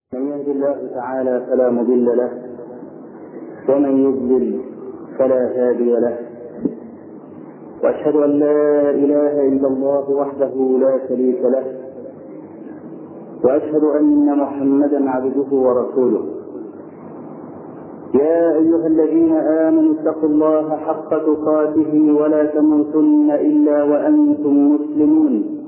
من يهد الله تعالى فلا مضل له ومن يضلل فلا هادي له، وأشهد أن لا إله إلا الله وحده لا شريك له، وأشهد أن محمدا عبده ورسوله. يا أيها الذين آمنوا اتقوا الله حق تقاته ولا تموتن إلا وأنتم مسلمون.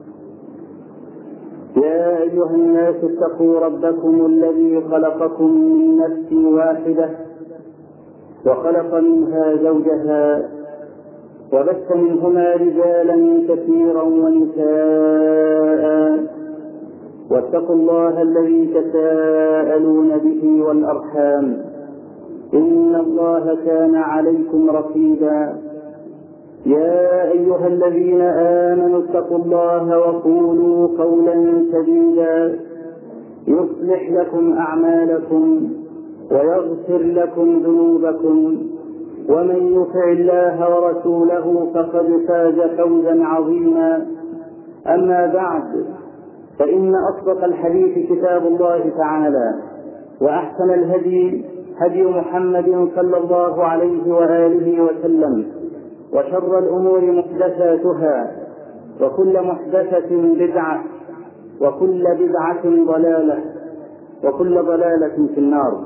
يا أيها الناس اتقوا ربكم الذي خلقكم من نفس واحدة وخلق منها زوجها وبث منهما رجالا كثيرا ونساء، واتقوا الله الذي تساءلون به والأرحام إن الله كان عليكم رقيبا. يا أيها الذين آمنوا اتقوا الله وقولوا قولا سديدا يصلح لكم أعمالكم ويغفر لكم ذنوبكم، ومن يطع الله ورسوله فقد فاز فوزا عظيما. أما بعد، فإن أصدق الحديث كتاب الله تعالى، وأحسن الهدي هدي محمد صلى الله عليه وآله وسلم، وشر الأمور محدثاتها، وكل محدثة بدعة، وكل بدعة ضلالة، وكل ضلالة في النار.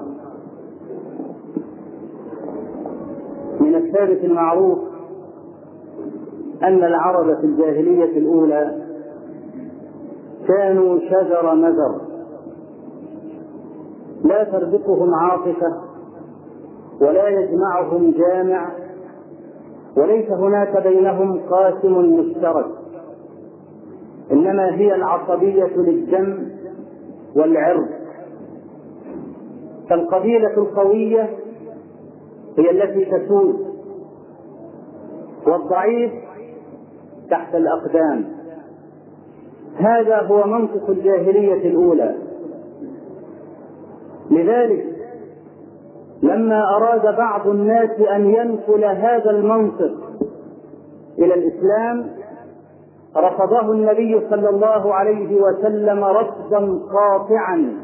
من الثابت المعروف أن العرب في الجاهلية الأولى كانوا شجر مزر، لا تربطهم عاطفة ولا يجمعهم جامع، وليس هناك بينهم قاسم مشترك، إنما هي العصبية للدم والعرض. فالقبيلة القوية هي التي تسود، والضعيف تحت الأقدام. هذا هو منطق الجاهلية الأولى. لذلك لما أراد بعض الناس أن ينقل هذا المنطق إلى الإسلام رفضه النبي صلى الله عليه وسلم رفضا قاطعا.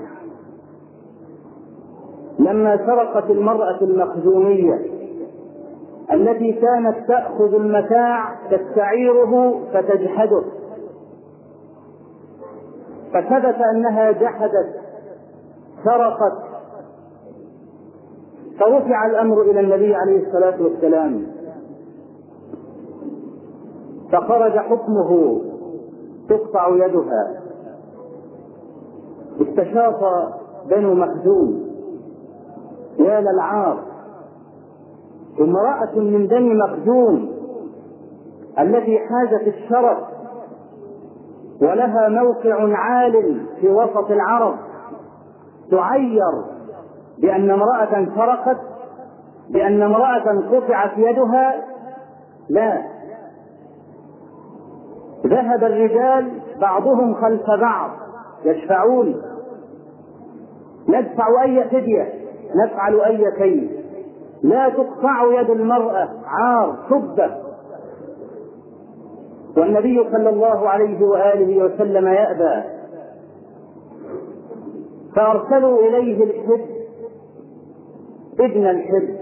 لما سرقت المرأة المخزومية التي كانت تأخذ المتاع تستعيره فتجحده، فثبت أنها جحدت سرقت، فرفع الأمر إلى النبي عليه الصلاة والسلام، فخرج حكمه تقطع يدها. استشاط بنو مخزوم، يا للعار، امرأة من بني مخزوم التي حازت الشرف ولها موقع عال في وسط العرب تعير بأن امرأة سرقت، بأن امرأة قطعت يدها؟ لا. ذهب الرجال بعضهم خلف بعض يشفعون، ندفع أي فدية، نفعل أي كيد، لا تقطع يد المرأة، عار، سبة. والنبي صلى الله عليه وآله وسلم يأبى، فأرسلوا إليه الحب ابن الحب.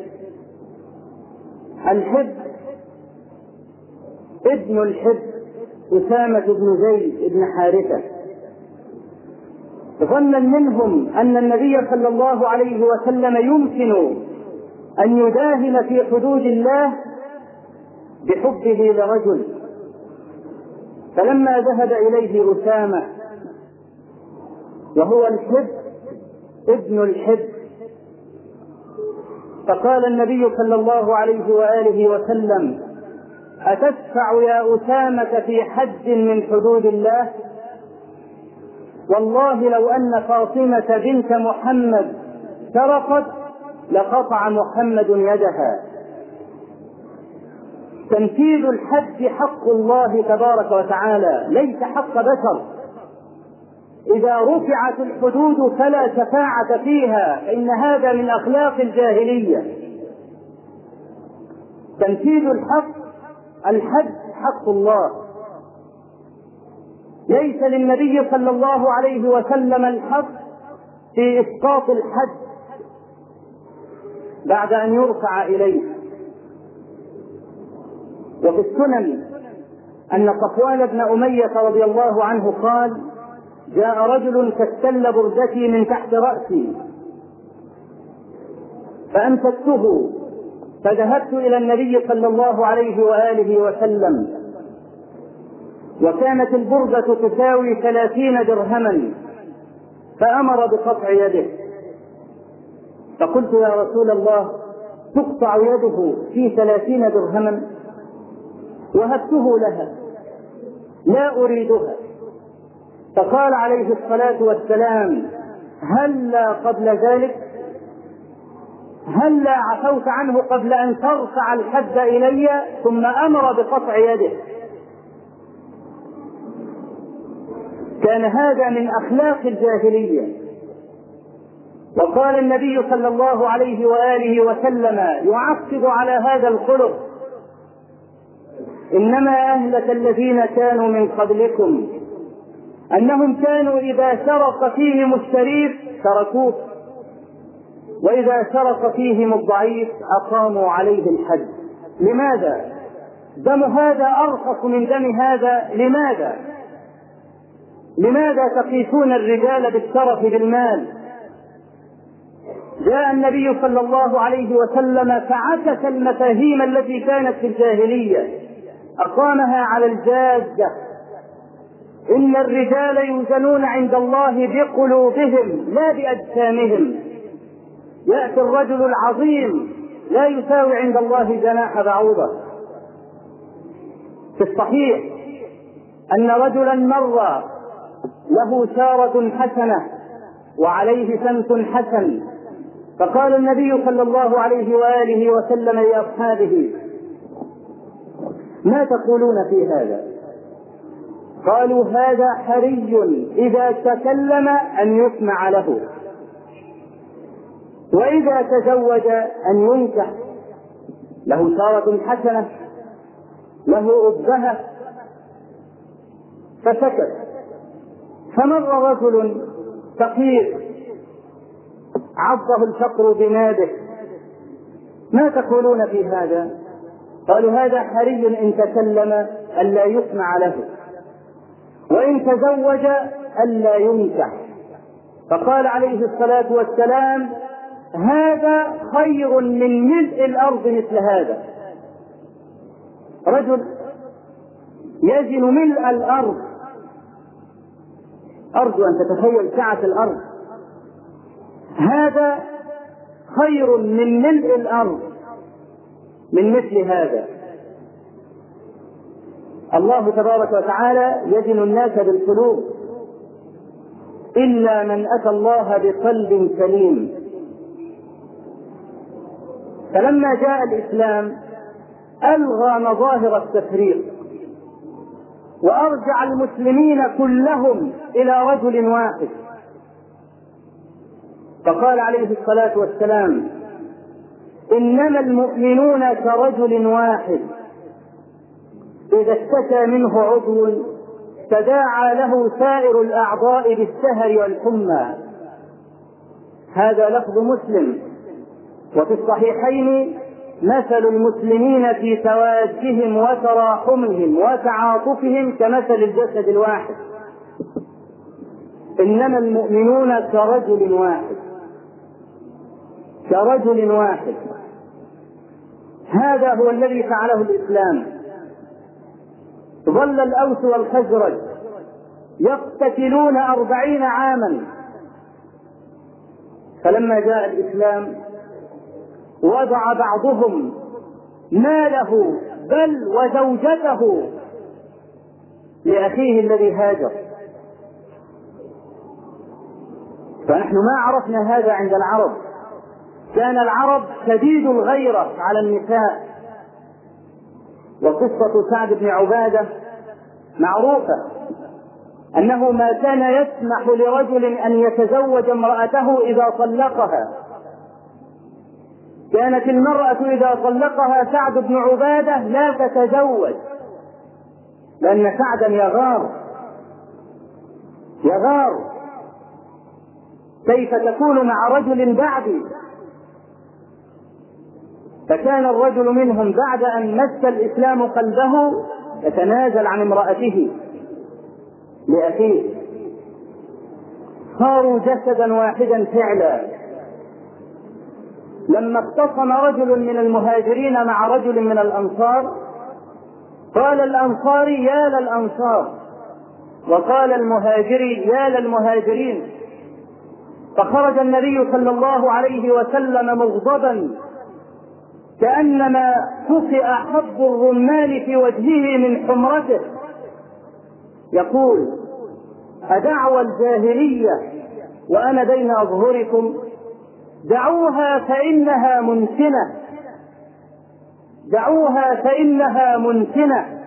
الحب ابن الحب أسامة بن زيد بن حارثة. ظنا منهم أن النبي صلى الله عليه وسلم يمكن أن يداهن في حدود الله بحبه لرجل، فلما ذهب إليه أسامة وهو الحب ابن الحب، فقال النبي صلى الله عليه وآله وسلم: أتدفع يا أسامة في حد من حدود الله؟ والله لو أن فاطمة بنت محمد سرقت لقطع محمد يدها. تنفيذ الحد حق الله تبارك وتعالى، ليس حق بشر. إذا رفعت الحدود فلا شفاعة فيها، فإن هذا من أخلاق الجاهلية. تنفيذ الحد حق الله، ليس للنبي صلى الله عليه وسلم الحق في إسقاط الحد بعد أن يرفع إليه. وفي السنن أن صفوان بن أمية رضي الله عنه قال: جاء رجل فاستل بردتي من تحت رأسي فأمسكته فذهبت إلى النبي صلى الله عليه وآله وسلم، وكانت البردة تساوي 30 درهما، فأمر بقطع يده. فقلت: يا رسول الله، تقطع يده في 30 درهما؟ وهبته لها، لا أريدها. فقال عليه الصلاة والسلام: هلا قبل ذلك؟ هلا عفوت عنه قبل أن ترفع الحد إلي؟ ثم أمر بقطع يده. كان هذا من أخلاق الجاهلية. وقال النبي صلى الله عليه وآله وسلم يعقب على هذا الخلق: إنما أهلك الذين كانوا من قبلكم أنهم كانوا إذا سرق فيهم الشريف تركوه، وإذا سرق فيهم الضعيف أقاموا عليه الحد. لماذا؟ دم هذا أرخص من دم هذا. لماذا تقيسون الرجال بالشرف بالمال؟ جاء النبي صلى الله عليه وسلم فعكس المفاهيم التي كانت في الجاهلية، أقامها على الجادة. إن الرجال يوزنون عند الله بقلوبهم لا بأجسامهم. يأتي الرجل العظيم لا يساوي عند الله جناح بعوضة. في الصحيح أن رجلا مر له شارة حسنة وعليه سمت حسن، فقال النبي صلى الله عليه وآله وسلم لأصحابه: ما تقولون في هذا؟ قالوا: هذا حري إذا تكلم أن يسمع له، وإذا تزوج أن ينكح. له شارة حسنة، له أبهة. فسكت. فمر رجل فقير عضه الفقر بنابه: ما تقولون في هذا؟ قالوا: هذا حري إن تكلم ألا يسمع له، وإن تزوج ألا ينكح. فقال عليه الصلاة والسلام: هذا خير من ملء الأرض مثل هذا. رجل يزن ملء الأرض، أرجو أن تتخيل سعة الأرض، هذا خير من ملء الأرض من مثل هذا. الله تبارك وتعالى يزن الناس بالقلوب، إلا من أتى الله بقلب سليم. فلما جاء الإسلام ألغى مظاهر التفريق وأرجع المسلمين كلهم إلى رجل واحد. فقال عليه الصلاة والسلام: إنما المؤمنون كرجل واحد إذا اشتكى منه عضو تداعى له سائر الأعضاء بالسهر والحمى. هذا لفظ مسلم. وفي الصحيحين: مثل المسلمين في توادهم وتراحمهم وتعاطفهم كمثل الجسد الواحد. إنما المؤمنون كرجل واحد، كرجل واحد. هذا هو الذي فعله الإسلام. ظل الأوس والخزرج يقتتلون 40 عاما، فلما جاء الإسلام وضع بعضهم ماله بل وزوجته لأخيه الذي هاجر. فنحن ما عرفنا هذا عند العرب. كان العرب شديد الغيرة على النساء. وقصة سعد بن عبادة معروفة، أنه ما كان يسمح لرجل أن يتزوج امرأته إذا طلقها. كانت المرأة إذا طلقها سعد بن عبادة لا تتزوج، لأن سعدا يغار. كيف تكون مع رجل بعدي؟ فكان الرجل منهم بعد أن مس الإسلام قلبه يتنازل عن امرأته لأخيه، صاروا جسدا واحدا فعلا. لما اختصم رجل من المهاجرين مع رجل من الأنصار قال الأنصاري يا للأنصار، وقال المهاجري يا للمهاجرين، فخرج النبي صلى الله عليه وسلم مغضبا كأنما كفئ حب الرمان في وجهه من حمرته، يقول أدعوى الجاهلية وأنا بين أظهركم؟ دعوها فإنها منتنة، دعوها فإنها منتنة.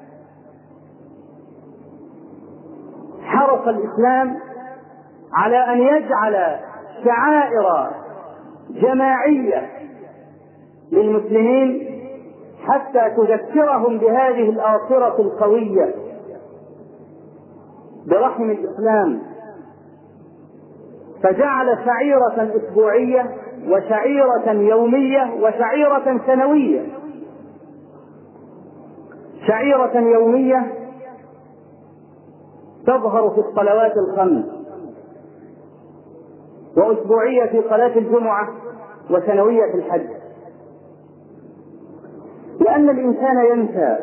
حرص الإسلام على أن يجعل شعائر جماعية للمسلمين حتى تذكرهم بهذه الآثرة القوية برحم الإسلام، فجعل شعيرة أسبوعية وشعيرة يومية وشعيرة سنوية. شعيرة يومية تظهر في الصلوات الخمس، وأسبوعية في صلاة الجمعة، وسنوية في الحج. لأن الإنسان ينسى،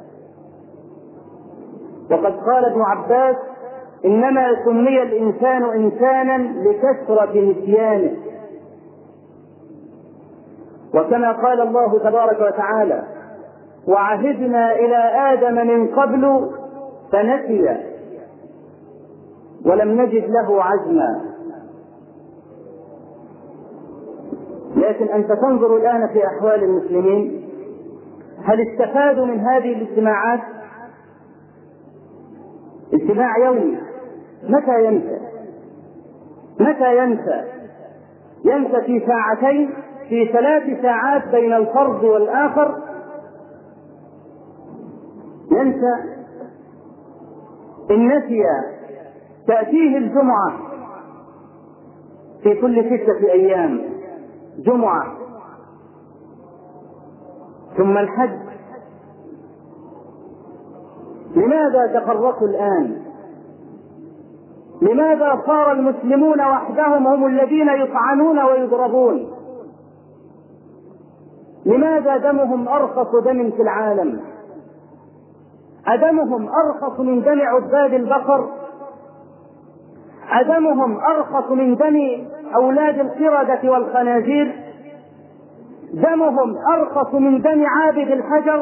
وقد قال ابن عباس إنما سمي الإنسان إنسانا لكثرة نسيانه. وكما قال الله تبارك وتعالى وعهدنا إلى آدم من قبل فنسي ولم نجد له عزما. لكن أنت تنظر الآن في أحوال المسلمين، هل استفادوا من هذه الاجتماعات؟ اجتماع يومي، متى ينسى؟ متى ينسى؟ ينسى في ساعتين، في 3 ساعات بين الفرد والآخر ينسى. إن نسي تأتيه الجمعة في كل 6 أيام، جمعة ثم الحج. لماذا تفرقوا الآن؟ لماذا صار المسلمون وحدهم هم الذين يطعنون ويضربون؟ لماذا دمهم أرخص دم في العالم؟ أدمهم أرخص من دم عباد البقر؟ أدمهم أرخص من دم أولاد القردة والخنازير؟ دمهم أرخص من دم عابد الحجر؟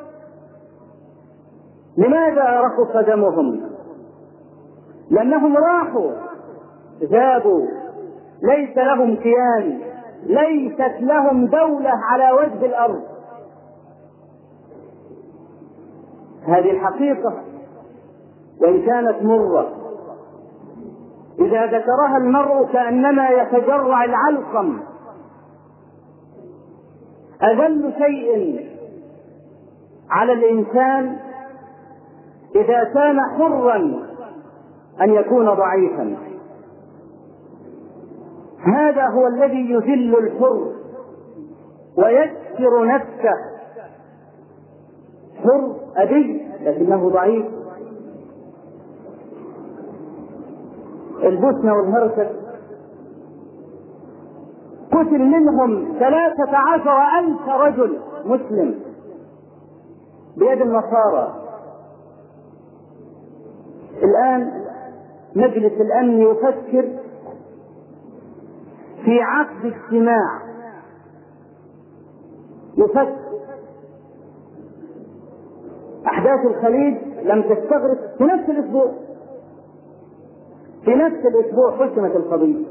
لماذا رخص دمهم؟ لأنهم راحوا، ذابوا، ليس لهم كيان، ليست لهم دولة على وجه الأرض. هذه الحقيقة وإن كانت مرة، إذا ذكرها المرء كأنما يتجرع العلقم. أذل شيء على الإنسان إذا كان حرا أن يكون ضعيفا. هذا هو الذي يذل الحر ويكسر نفسه. حر أبي لكنه ضعيف. البوسنة والهرسك قتل منهم 13,000 رجل مسلم بيد النصارى. الآن مجلس الأمن يفكر في عقد اجتماع، يفكر. أحداث الخليج لم تستغرق في نفس الأسبوع، في نفس الأسبوع حسمت القضية،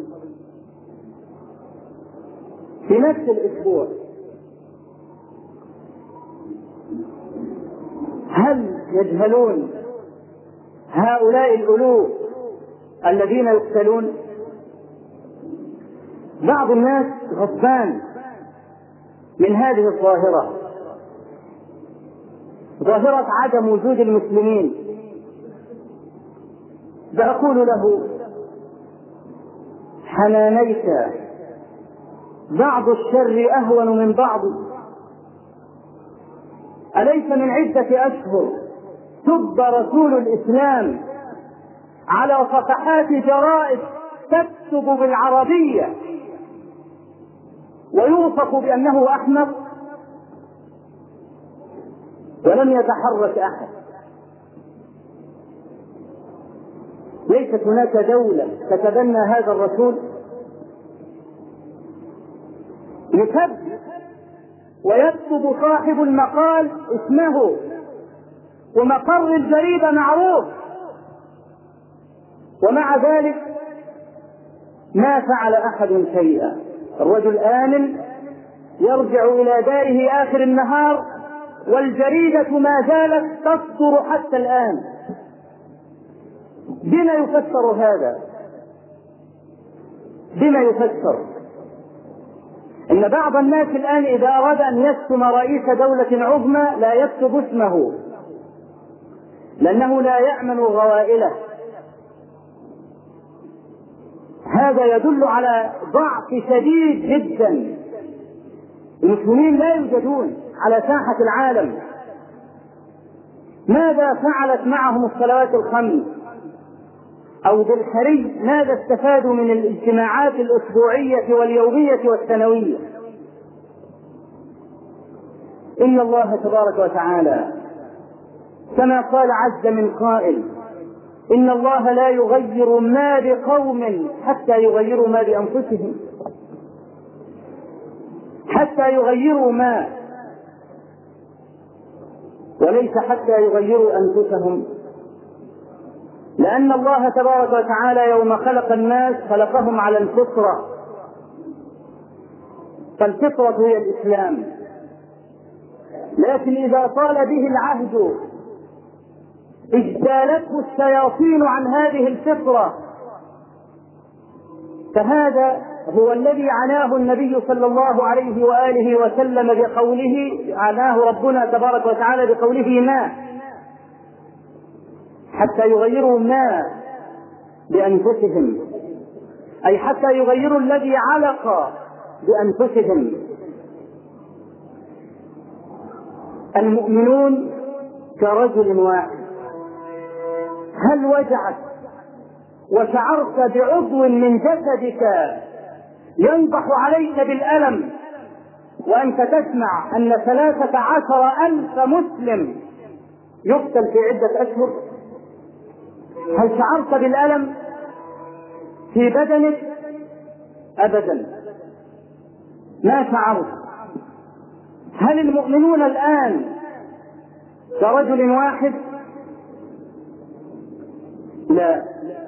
في نفس الأسبوع. هل يجهلون هؤلاء الألوف الذين يقتلون؟ بعض الناس غضبان من هذه الظاهرة، ظاهرة عدم وجود المسلمين. فأقول له حنانيك بعض الشر أهون من بعض. أليس من عدة أشهر سب رسول الإسلام على صفحات جرائد تكتب بالعربية ويوصف بأنه أحمق ولم يتحرك أحد؟ ليست هناك دولة تتبنى هذا الرسول؟ يكذب ويكتب صاحب المقال اسمه ومقر الجريدة معروف، ومع ذلك ما فعل أحد شيئا. الرجل آمن يرجع إلى داره آخر النهار والجريدة ما زالت تصدر حتى الآن. بما يفسر هذا؟ بما يفسر إن بعض الناس الآن إذا أراد أن يشتم رئيس دولة عظمى لا يكتب اسمه لأنه لا يأمن غوائله. هذا يدل على ضعف شديد جدا. المسلمين لا يوجدون على ساحة العالم. ماذا فعلت معهم الصلوات الخمس؟ أو بالحري ماذا استفادوا من الاجتماعات الأسبوعية واليومية والسنوية؟ إن الله تبارك وتعالى كما قال عز من قائل: إن الله لا يغير ما بقوم حتى يغيروا ما بأنفسهم. حتى يغيروا ما، وليس حتى يغيروا أنفسهم. لأن الله تبارك وتعالى يوم خلق الناس خلقهم على الفطرة، فالفطرة هي الإسلام. لكن إذا طال به العهد اجتالته الشياطين عن هذه الفطرة، فهذا هو الذي عناه النبي صلى الله عليه وآله وسلم بقوله، عناه ربنا تبارك وتعالى بقوله: ما حتى يغيروا ما بأنفسهم، أي حتى يغيروا الذي علق بأنفسهم. المؤمنون كرجل واحد. هل وجعت وشعرت بعضو من جسدك ينضح عليك بالألم وأنت تسمع أن 13,000 مسلم يقتل في عدة أشهر؟ هل شعرت بالألم في بدنك؟ أبدا، ما شعرت. هل المؤمنون الآن كرجل واحد؟ لا.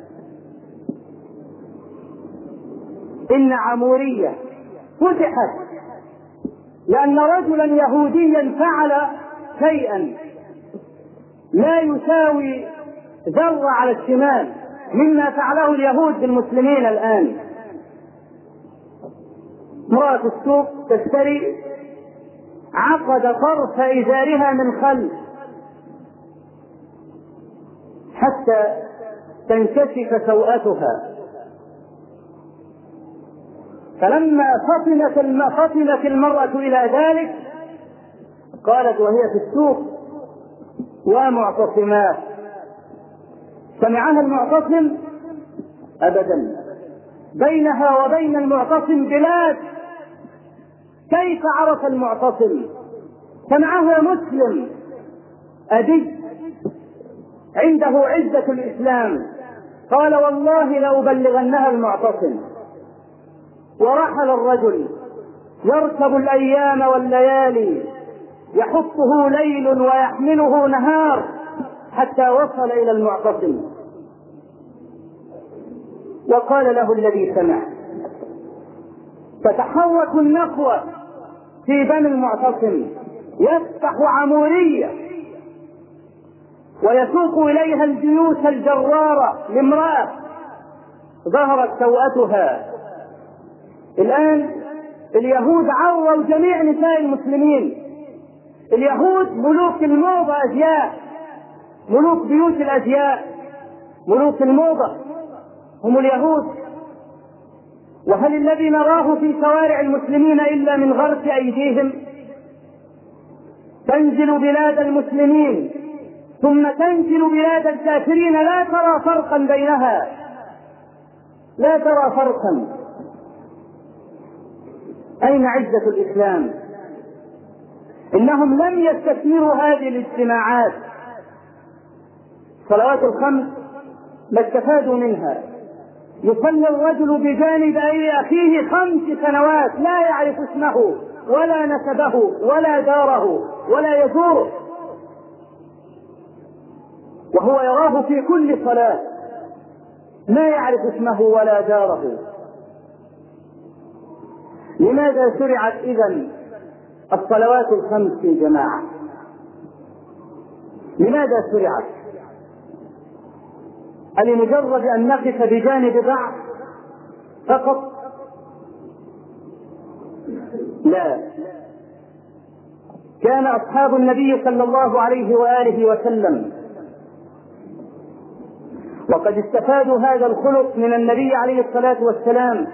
إن عمورية فتحت لأن رجلا يهوديا فعل شيئا لا يساوي ذرة على الشمال مما فعله اليهود بالمسلمين الآن. امرأة السوق تشتري، عقد طرف إزارها من خلف حتى تنكشف سوءتها، فلما فطنت المرأة إلى ذلك قالت وهي في السوق: ومعتصمات. سمعها المعتصم؟ أبدا، بينها وبين المعتصم بلاد. كيف عرف المعتصم؟ سمعها مسلم أدي عنده عزة الإسلام، قال: والله لأبلغنها المعتصم. ورحل الرجل يركب الأيام والليالي، يحطه ليل ويحمله نهار حتى وصل إلى المعتصم، وقال له الذي سمع: تتحرك النخوة في بني المعتصم، يفتح عمورية ويسوق إليها الجيوش الجرارة لامرأة ظهرت سوءتها. الآن اليهود عروا جميع نساء المسلمين. اليهود ملوك الموضة أزياء، ملوك بيوت الأزياء، ملوك الموضة هم اليهود. وهل الذي نراه في شوارع المسلمين إلا من غرس أيديهم؟ تنزل بلاد المسلمين ثم تنزل بلاد الكافرين، لا ترى فرقا بينها، لا ترى فرقا. أين عزة الإسلام؟ إنهم لم يستثمروا هذه الاجتماعات. صلوات الخمس ما استفادوا منها. يصلي الرجل بجانب أخيه 5 سنوات لا يعرف اسمه ولا نسبه ولا داره ولا يزوره، وهو يراه في كل صلاة، ما يعرف اسمه ولا داره. لماذا شرعت إذن الصلوات الخمس في جماعة؟ لماذا شرعت؟ لمجرد أن نقف بجانب بعض فقط؟ لا، كان أصحاب النبي صلى الله عليه وآله وسلم وقد استفادوا هذا الخلق من النبي عليه الصلاة والسلام،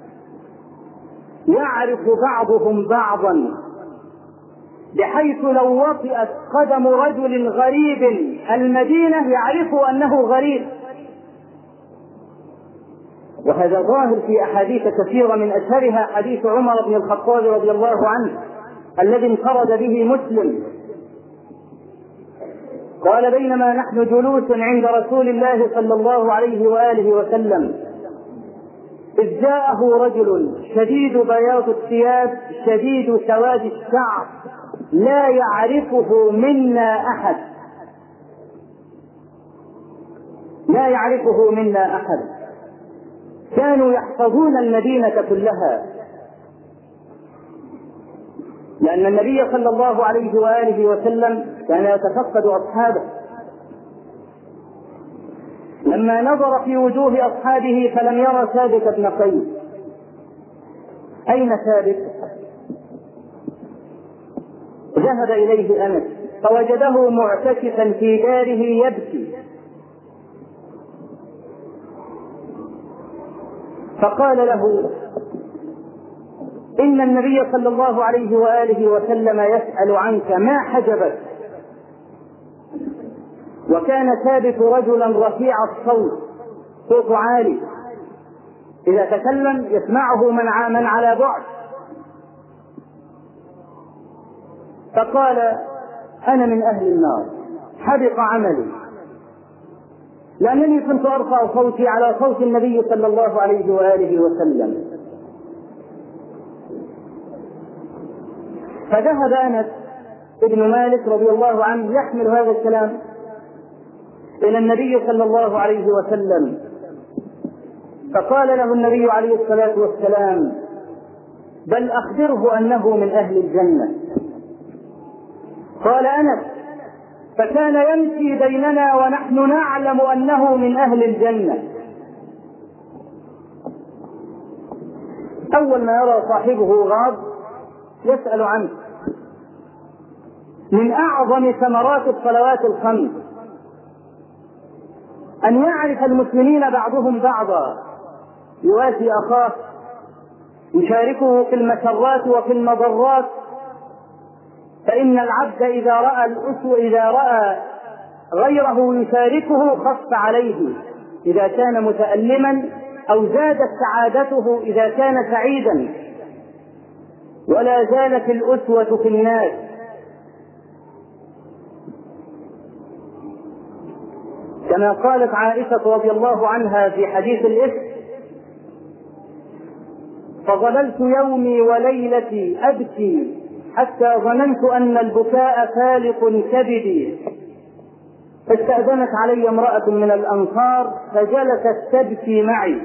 يعرف بعضهم بعضا، بحيث لو وطئت قدم رجل غريب المدينة يعرف أنه غريب. وهذا ظاهر في أحاديث كثيرة، من أشهرها حديث عمر بن الخطاب رضي الله عنه الذي انفرد به مسلم، قال: بينما نحن جلوس عند رسول الله صلى الله عليه وآله وسلم إذ جاءه رجل شديد بياض الثياب شديد سواد الشعر لا يعرفه منا أحد، لا يعرفه منا أحد. كانوا يحفظون المدينة كلها، لأن النبي صلى الله عليه وآله وسلم كان يتفقد أصحابه. لما نظر في وجوه أصحابه فلم يرى ثابت بن قيس. أين ثابت؟ ذهب إليه أنس فوجده معتكفا في داره يبكي، فقال له: إن النبي صلى الله عليه وآله وسلم يسأل عنك ما حجبك. وكان ثابت رجلا رفيع الصوت، صوته عالي، إذا تكلم يسمعه من على بعد. فقال: أنا من أهل النار، حبط عملي، لأنني كنت أرفع صوتي على صوت النبي صلى الله عليه وآله وسلم. فذهب أنس ابن مالك رضي الله عنه يحمل هذا الكلام إلى النبي صلى الله عليه وسلم، فقال له النبي عليه الصلاة والسلام: بل أخبره أنه من أهل الجنة. قال أنس: فكان يمشي بيننا ونحن نعلم أنه من أهل الجنة. أول ما يرى صاحبه غاب يسأل عنه. من أعظم ثمرات الصلوات الخمس أن يعرف المسلمين بعضهم بعضا، يواسي أخاه، يشاركه في المسرات وفي المضرات. فإن العبد إذا رأى غيره يشاركه خف عليه إذا كان متألما، أو زادت سعادته إذا كان سعيدا، ولا زالت الأسوة في الناس. كما قالت عائشة رضي الله عنها في حديث الإفك: فظللت يومي وليلتي أبكي حتى ظننت أن البكاء فالق كبدي، فاستأذنت علي امرأة من الأنصار فجلست تبكي معي.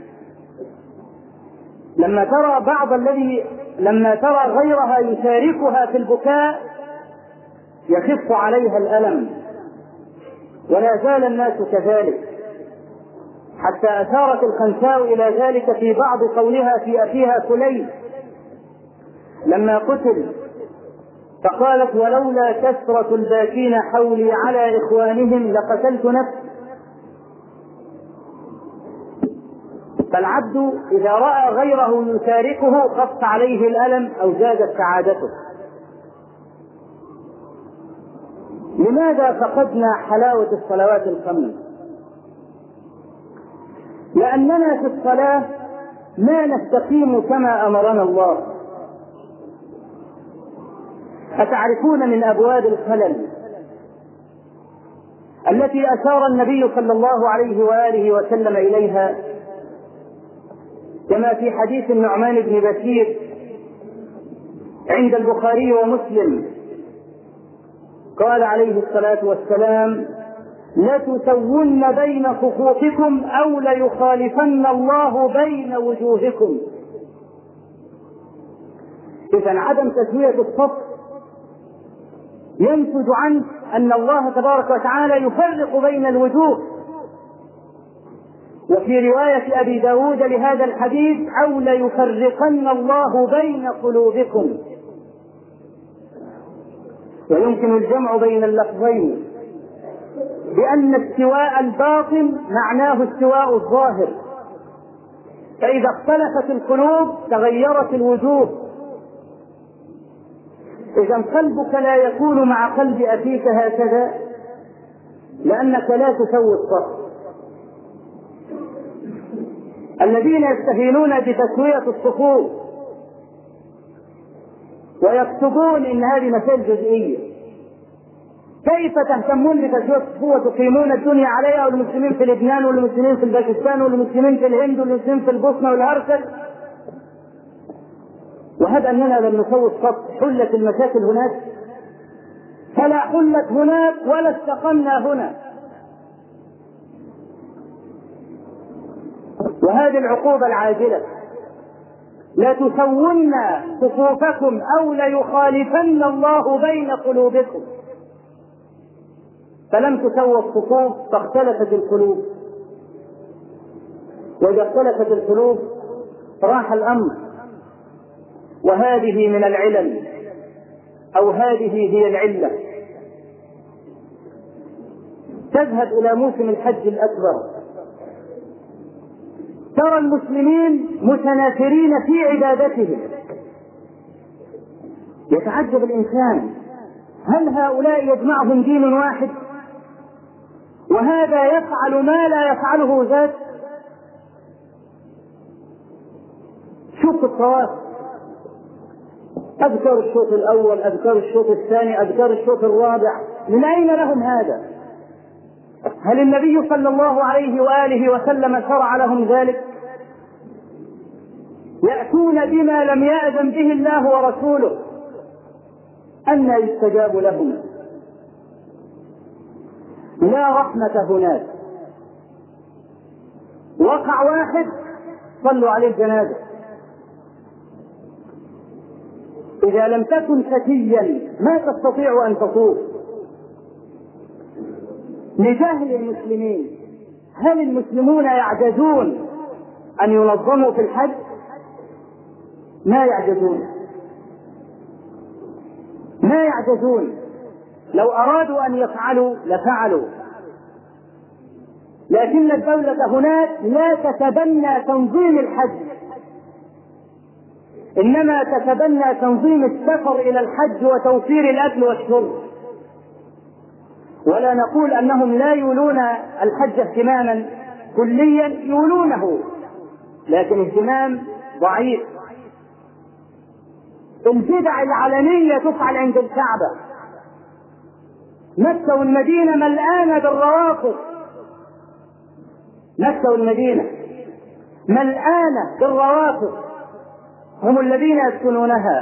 لما ترى غيرها يشاركها في البكاء يخف عليها الألم، ولا زال الناس كذلك، حتى أشارت الخنساء إلى ذلك في بعض قولها في أخيها كليب لما قتل، فقالت: ولولا كثرة الباكين حولي على إخوانهم لقتلت نفسي. فالعبد إذا رأى غيره يشاركه خف عليه الألم أو زادت سعادته. لماذا فقدنا حلاوة الصلوات الخمس؟ لأننا في الصلاة ما نستقيم كما أمرنا الله. أتعرفون من أبواب الخلل التي أشار النبي صلى الله عليه وآله وسلم إليها كما في حديث النعمان بن بشير عند البخاري ومسلم؟ قال عليه الصلاة والسلام: لتسون بين صفوفكم أو ليخالفن الله بين وجوهكم. إذن عدم تسوية الصف ينتج عنه أن الله تبارك وتعالى يفرق بين الوجوه. وفي رواية أبي داود لهذا الحديث: أو ليفرقن الله بين قلوبكم. ويمكن الجمع بين اللفظين بأن استواء الباطن معناه استواء الظاهر، فإذا اختلفت القلوب تغيرت الوجوه. إذا قلبك لا يكون مع قلب أخيك هكذا لأنك لا تسوي الصف. الذين يستهينون بتسوية الصفوف ويكتبون إن هذه مسائل جزئية، كيف تهتمون بتسوية الصفوف وتقيمون الدنيا عليها، والمسلمين في لبنان والمسلمين في باكستان والمسلمين في الهند والمسلمين في البوسنة والهرسك، وهذا أننا لم نسوي الصف. حلت المشاكل هناك؟ فلا حلت هناك ولا استقمنا هنا. وهذه العقوبة العاجلة: لا تسون صفوفكم أو ليخالفن الله بين قلوبكم. فلم تسوى الصفوف فاختلفت القلوب، وإذا اختلفت القلوب راح الأمر. وهذه من العلل، أو هذه هي العلة. تذهب إلى موسم الحج الأكبر ترى المسلمين متنافرين في عبادتهم. يتعجب الإنسان: هل هؤلاء يجمعهم دين واحد وهذا يفعل ما لا يفعله ذاك؟ شوف الطواف، أذكر الشوط الأول، أذكر الشوط الثاني، أذكر الشوط الرابع. من أين لهم هذا؟ هل النبي صلى الله عليه وآله وسلم شرع لهم ذلك؟ يأتون بما لم يأذن به الله ورسوله، أن يستجاب لهم؟ لا رحمة هناك. وقع واحد صلوا عليه الجنازة. إذا لم تكن فتيا ما تستطيع أن تطوف. لجهل المسلمين. هل المسلمون يعجزون أن ينظموا في الحج؟ ما يعجزون، ما يعجزون. لو أرادوا أن يفعلوا لفعلوا، لكن الدولة هناك لا تتبنى تنظيم الحج، إنما تتبنى تنظيم السفر إلى الحج وتوفير الأكل والشرب. ولا نقول أنهم لا يولون الحج اهتماما كليا، يولونه، لكن اهتمام ضعيف. البدع العلنية تفعل عند الكعبة. مكة والمدينة ملآنة بالروافض، مكة والمدينة ملآنة بالروافض، هم الذين يسكنونها.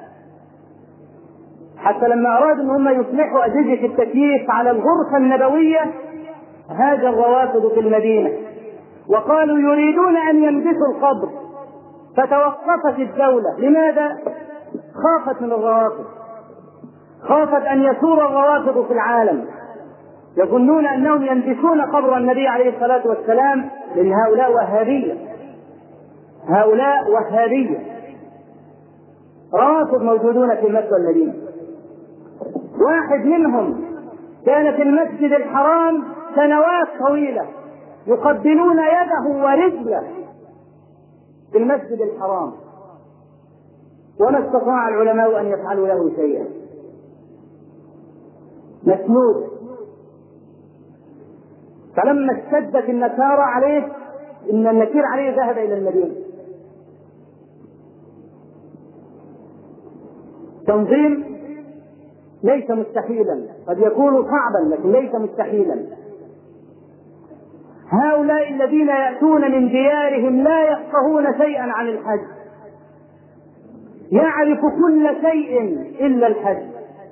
حتى لما أرادوا أن هم يصلحوا أجهزة التكييف على الغرفة النبوية هاج الروافض في المدينة وقالوا يريدون أن ينبتوا القبر، فتوقفت الدولة. لماذا؟ خافت من الروافض، خافت أن يثور الروافض في العالم، يظنون أنهم ينبتون قبر النبي عليه الصلاة والسلام، لأن هؤلاء وهابية، هؤلاء وهابية روافض موجودون في مكة والمدينة. واحد منهم كان في المسجد الحرام سنوات طويلة يقبلون يده ورجله في المسجد الحرام ولا استطاع العلماء أن يفعلوا له شيئا، مسنود. فلما اشتدت النكارة عليه، إن النكير عليه، ذهب إلى المدينة. تنظيم ليس مستحيلا، قد يكون صعبا لكن ليس مستحيلا. هؤلاء الذين يأتون من ديارهم لا يفقهون شيئا عن الحج، يعرف كل شيء إلا الحج.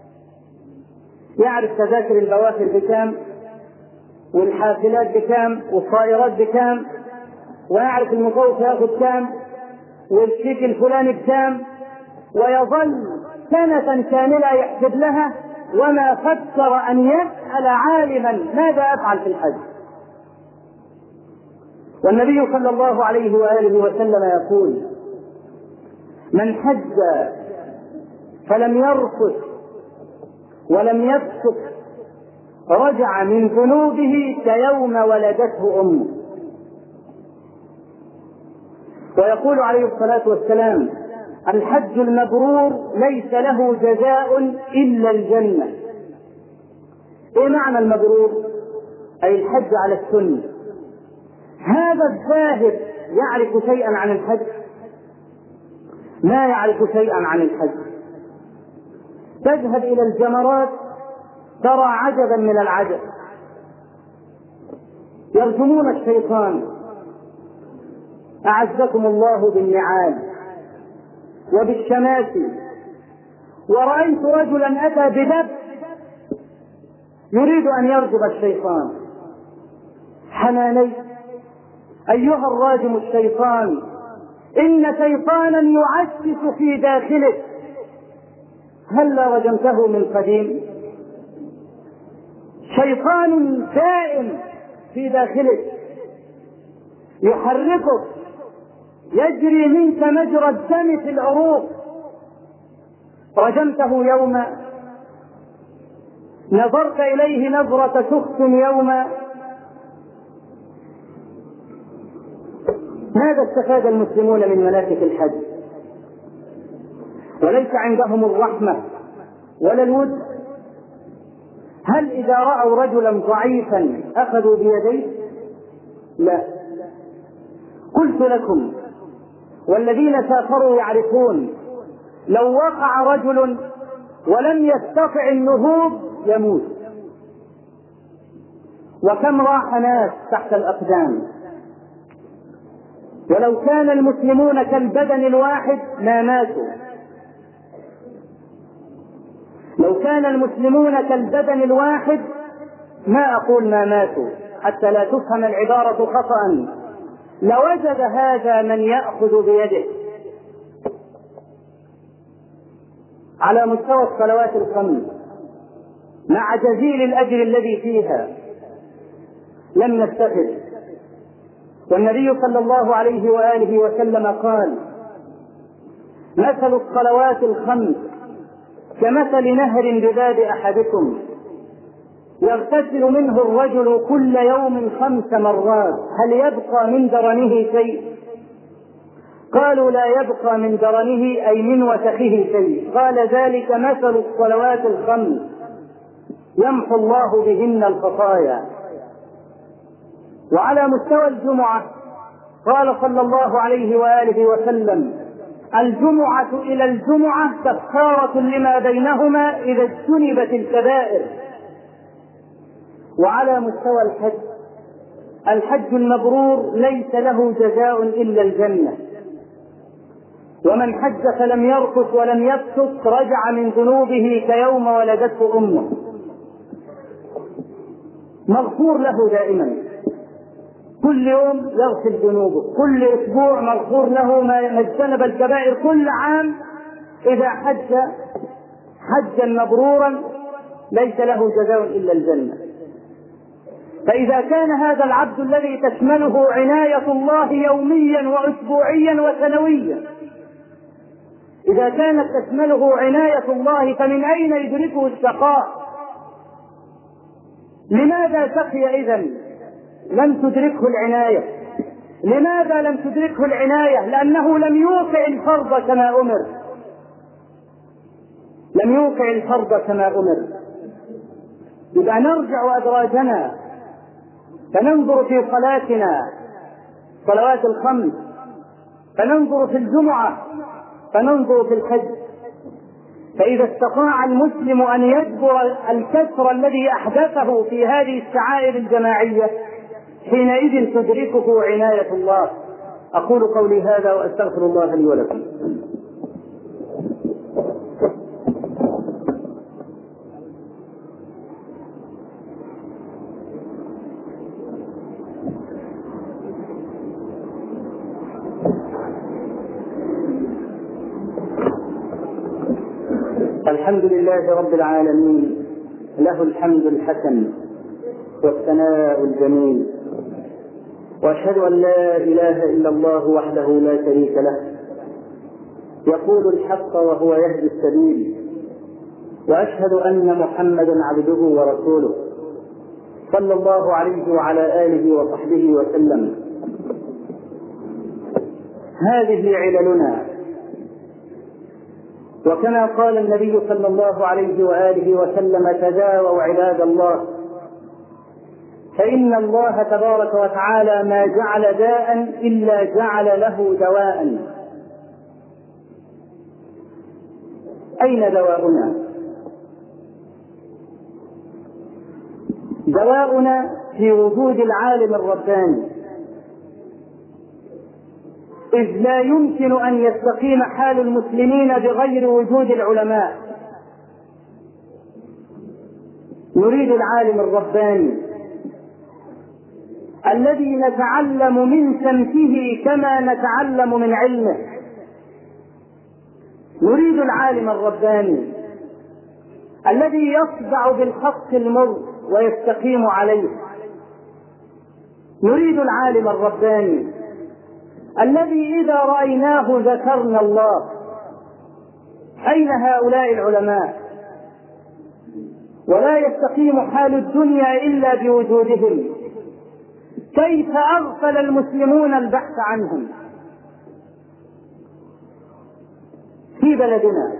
يعرف تذاكر البوافر بكام، والحافلات بكام، والطائرات بكام، ويعرف المطوف ياخذ كام، والشيك الفلاني بكام، ويظل سنة كاملة يحسب لها، وما فكر أن يسأل عالما ماذا أفعل في الحج. والنبي صلى الله عليه وآله وسلم يقول: من حج فلم يرفث ولم يفسق رجع من ذنوبه كيوم ولدته أمه. ويقول عليه الصلاة والسلام: الحج المبرور ليس له جزاء إلا الجنة. إيه معنى المبرور؟ أي الحج على السنة. هذا الزاهد يعرف شيئا عن الحج؟ ما يعرف شيئا عن الحج. تذهب إلى الجمرات ترى عجبا من العجب، يرجمون الشيطان أعزكم الله بالنعال وبالشماسي. ورأيت رجلا أتى بدب يريد أن يرجم الشيطان. حناني: أيها الراجم الشيطان، إن شيطانا يعسس في داخلك، هلا رجمته من قديم؟ شيطان دائم في داخلك يحركك، يجري منك مجرى الدم في العروق. رجمته يوما، نظرت إليه نظرة شخص يوما. ماذا استفاد المسلمون من مناسك الحج؟ وليس عندهم الرحمة ولا الود. هل إذا رأوا رجلا ضعيفا أخذوا بيديه؟ لا. قلت لكم والذين سافروا يعرفون، لو وقع رجل ولم يستطع النهوض يموت. وكم راح ناس تحت الأقدام. ولو كان المسلمون كالبدن الواحد ما ماتوا. لو كان المسلمون كالبدن الواحد، ما أقول ما ماتوا حتى لا تفهم العبارة خطأ، لوجد هذا من يأخذ بيده. على مستوى الصلوات الخمس مع جزيل الأجر الذي فيها لم نستفد. والنبي صلى الله عليه وآله وسلم قال: مثل الصلوات الخمس كمثل نهر بباب أحدكم يغتسل منه الرجل كل يوم 5 مرات، هل يبقى من درنه شيء؟ قالوا: لا يبقى من درنه أي من وسخه شيء. قال: ذلك مثل الصلوات الخمس يمحو الله بهن الخطايا. وعلى مستوى الجمعة قال صلى الله عليه وآله وسلم: الجمعة إلى الجمعة كفارة لما بينهما إذا اجتنبت الكبائر. وعلى مستوى الحج، الحج المبرور ليس له جزاء إلا الجنة. ومن حج فلم يرفث ولم يفسق رجع من ذنوبه كيوم ولدته أمه. مغفور له دائما، كل يوم يغسل ذنوبه، كل أسبوع مغفور له ما اجتنب الكبائر. كل عام إذا حج حجا مبرورا ليس له جزاء إلا الجنة. فإذا كان هذا العبد الذي تشمله عناية الله يوميا وأسبوعيا وسنويا، إذا كانت تشمله عناية الله، فمن أين يدركه الشقاء؟ لماذا شقي إذن؟ لم تدركه العناية. لماذا لم تدركه العناية؟ لأنه لم يوقع الفرض كما أمر، لم يوقع الفرض كما أمر. يبقى نرجع أدراجنا فننظر في صلاتنا، صلوات الخمس، فننظر في الجمعة، فننظر في الحج. فإذا استطاع المسلم أن يجبر الكسر الذي أحدثه في هذه الشعائر الجماعية حينئذ تدركه عناية الله. أقول قولي هذا وأستغفر الله لي ولكم. الحمد لله رب العالمين، له الحمد الحسن والثناء الجميل، وأشهد أن لا إله إلا الله وحده لا شريك له، يقول الحق وهو يهدي السبيل، وأشهد أن محمدا عبده ورسوله صلى الله عليه وعلى آله وصحبه وسلم. هذه عللنا، وكما قال النبي صلى الله عليه وآله وسلم: تداووا عباد الله، فإن الله تبارك وتعالى ما جعل داء إلا جعل له دواء. أين دواؤنا؟ دواؤنا في وجود العالم الرباني، إذ لا يمكن أن يستقيم حال المسلمين بغير وجود العلماء. نريد العالم الرباني الذي نتعلم من سمته كما نتعلم من علمه. نريد العالم الرباني الذي يصدع بالحق المر ويستقيم عليه. نريد العالم الرباني الذي إذا رأيناه ذكرنا الله. أين هؤلاء العلماء؟ ولا يستقيم حال الدنيا إلا بوجودهم. كيف أغفل المسلمون البحث عنهم في بلدنا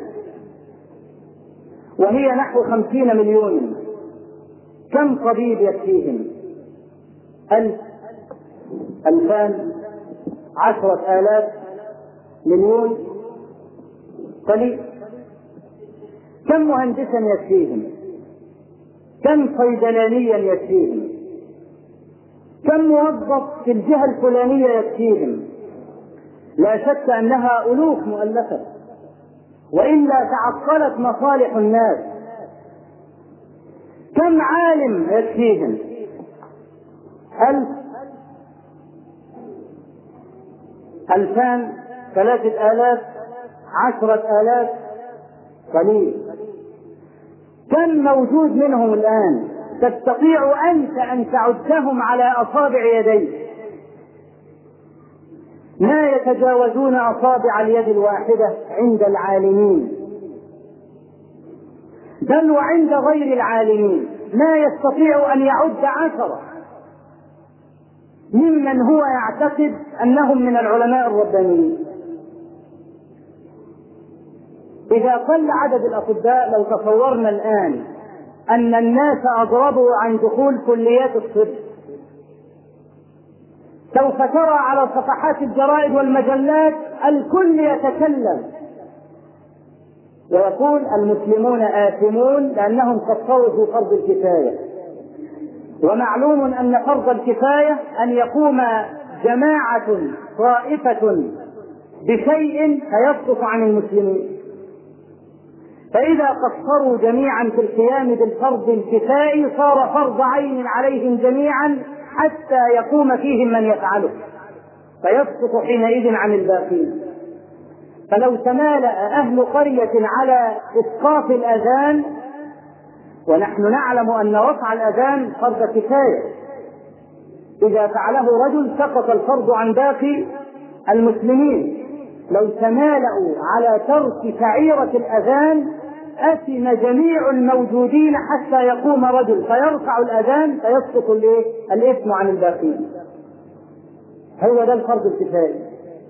وهي نحو 50 مليون؟ كم طبيب يكفيهم؟ 1000 2000 10,000 مليون؟ قليل. كم مهندسا يكفيهم؟ كم صيدلانيا يكفيهم؟ كم موظف في الجهة الفلانية يكفيهم؟ لا شك أنها ألوف مؤلفة، وإلا تعطلت مصالح الناس. كم عالم يكفيهم؟ 1000 2000 3000 10,000 قليل. كم موجود منهم الآن تستطيع أنت أن تعدهم على أصابع يديك؟ ما يتجاوزون أصابع اليد الواحدة عند العالمين، بل وعند غير العالمين ما يستطيع أن يعد 10 ممن هو يعتقد أنهم من العلماء الربانيين. إذا قل عدد الأطباء، لو تصورنا الآن أن الناس أضربوا عن دخول كليات الطب، سوف ترى على صفحات الجرائد والمجلات الكل يتكلم ويقول المسلمون آثمون لأنهم قصروا في فرض الكفاية. ومعلوم أن فرض الكفاية أن يقوم جماعة طائفة بشيء فيسقط عن المسلمين، فإذا قصروا جميعا في القيام بالفرض الكفائي صار فرض عين عليهم جميعا حتى يقوم فيهم من يفعله، فيسقط حينئذ عن الباقين. فلو تمالأ أهل قرية على إسقاط الأذان، ونحن نعلم أن رفع الأذان فرض كفاية، إذا فعله رجل سقط الفرض عن باقي المسلمين، لو تمالأوا على ترك شعيرة الأذان أثم جميع الموجودين حتى يقوم رجل فيرفع الأذان فيسقط الإثم عن الباقين. هو ده الفرض الكفائي.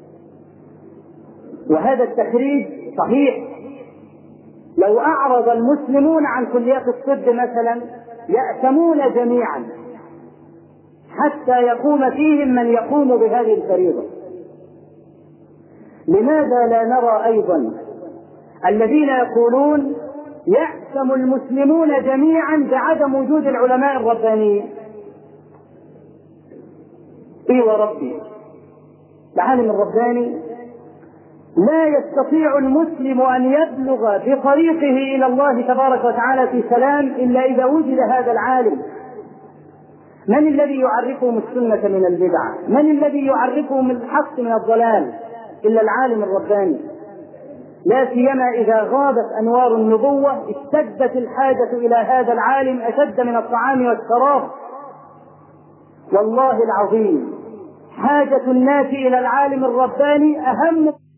وهذا التخريج صحيح. لو أعرض المسلمون عن كليات الطب مثلا يأتمون جميعا حتى يقوم فيهم من يقوم بهذه الفريضة. لماذا لا نرى أيضا الذين يقولون يأتم المسلمون جميعا بعدم وجود العلماء الربانيين؟ إيه وربي، العالم الرباني لا يستطيع المسلم أن يبلغ بطريقه إلى الله تبارك وتعالى في سلام إلا إذا وجد هذا العالم. من الذي يعرفهم السنة من البدعة؟ من الذي يعرفهم الحق من الضلال؟ إلا العالم الرباني. لا سيما إذا غابت أنوار النبوة اشتدت الحاجة إلى هذا العالم أشد من الطعام والشراب. والله العظيم حاجة الناس إلى العالم الرباني أهم